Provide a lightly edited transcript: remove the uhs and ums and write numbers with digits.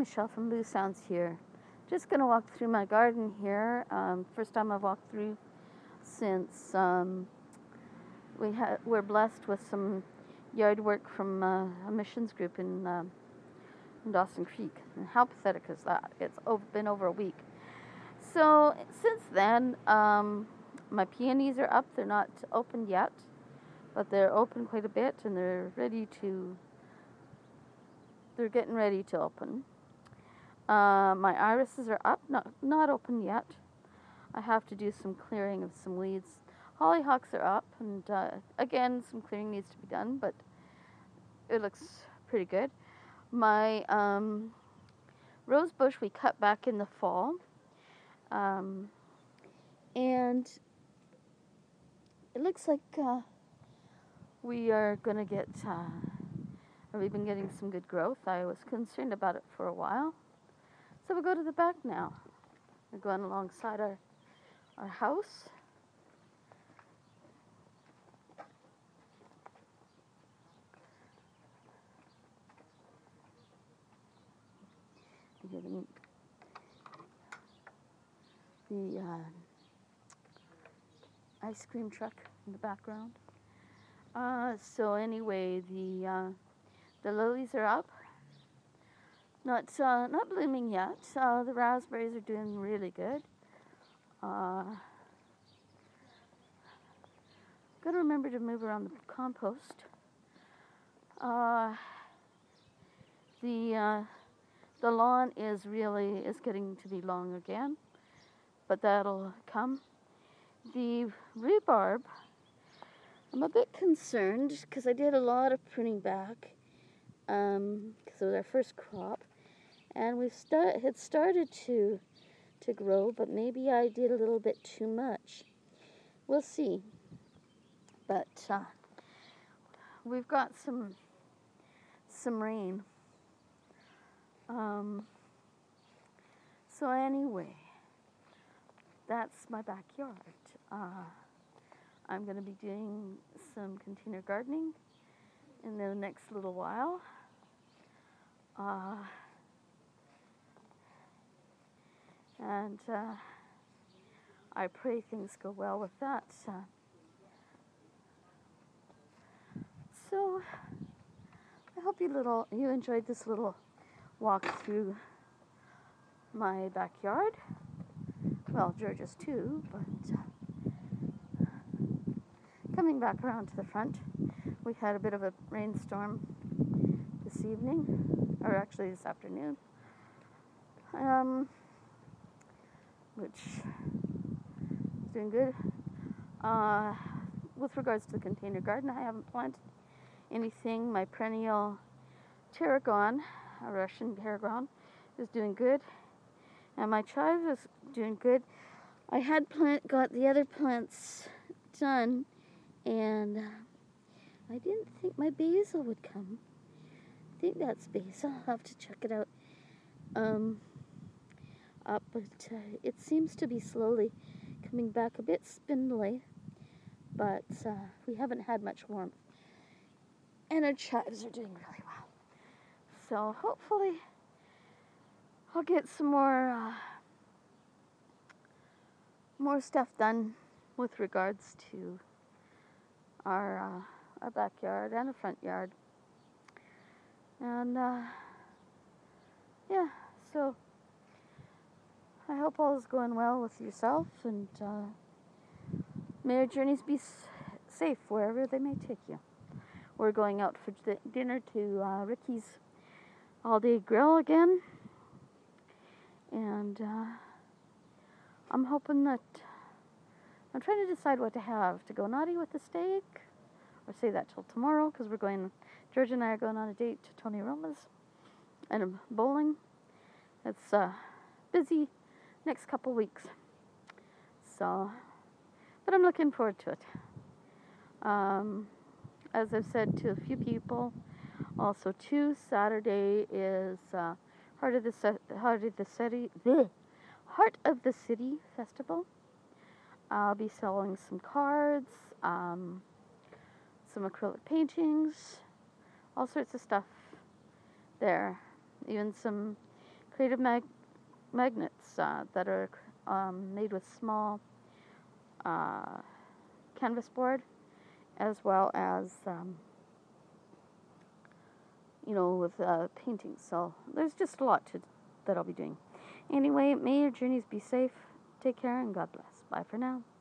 Michelle from Blue Sounds here. Just going to walk through my garden here. First time I've walked through since we're blessed with some yard work from a missions group in Dawson Creek. And how pathetic is that? It's been over a week. So since then, my peonies are up. They're not open yet, but they're open quite a bit, and they're getting ready to open. My irises are up, not open yet. I have to do some clearing of some weeds. Hollyhocks are up, and again, some clearing needs to be done, but it looks pretty good. My rose bush we cut back in the fall, and it looks like we are going to get, we've been getting some good growth. I was concerned about it for a while. So we'll go to the back now. We're going alongside our house. The ice cream truck in the background. So anyway, the lilies are up. Not blooming yet. The raspberries are doing really good. Gotta remember to move around the compost. The lawn is getting to be long again, but that'll come. The rhubarb, I'm a bit concerned because I did a lot of pruning back because it was our first crop, and had started to grow, but maybe I did a little bit too much. We'll see. But we've got some rain. So anyway, that's my backyard. I'm going to be doing some container gardening in the next little while. And I pray things go well with that. So I hope you enjoyed this little walk through my backyard. Well, George's too, but coming back around to the front, we had a bit of a rainstorm this evening, or actually this afternoon, which is doing good. With regards to the container garden, I haven't planted anything. My perennial tarragon, a Russian tarragon, is doing good, and my chives is doing good. I had got the other plants done, and I didn't think my basil would come. I think that's basil. I'll have to check it out. But it seems to be slowly coming back, a bit spindly, but we haven't had much warmth, and our chives are doing really well. So hopefully I'll get some more stuff done with regards to our backyard and the front yard. And yeah, so I hope all is going well with yourself, and may your journeys be safe wherever they may take you. We're going out for dinner to Ricky's all-day grill again, and I'm hoping that I'm trying to decide what to have, to go naughty with the steak or say that till tomorrow, because George and I are going on a date to Tony Roma's and bowling. It's busy next couple weeks, so, but I'm looking forward to it. As I've said to a few people, also too, Saturday is Heart of the City Festival. I'll be selling some cards, some acrylic paintings, all sorts of stuff there. Even some creative magnets that are made with small canvas board, as well as with painting. So there's just a lot that I'll be doing. Anyway, may your journeys be safe. Take care and God bless. Bye for now.